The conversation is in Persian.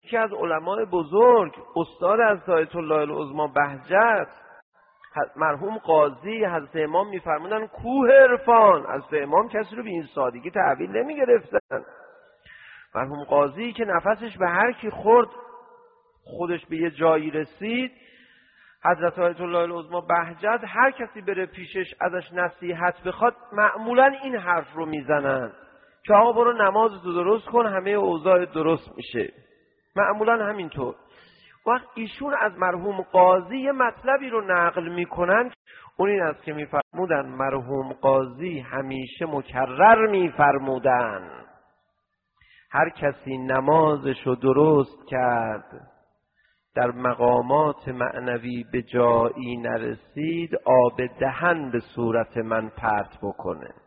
یکی از علمای بزرگ، استاد از آیت الله العظمی بهجت، مرحوم قاضی، حضرت امام میفرمودن کوه عرفان. حضرت امام کسی رو به این سادگی تحویل نمیگرفتن. مرحوم قاضی که نفسش به هر کی خورد خودش به یه جایی رسید، حضرت آیت الله العظمی بهجت هر کسی بره پیشش ازش نصیحت بخواد معمولا این حرف رو میزنن که آقا برو نمازتو درست کن، همه اوضاع درست میشه. معمولا همینطور. وقت ایشون از مرحوم قاضی یه مطلبی رو نقل میکنن، اون این است که میفرمودن مرحوم قاضی همیشه مکرر میفرمودن هر کسی نمازشو درست کرد در مقامات معنوی به جایی نرسید، آب دهن به صورت من پرت بکنه.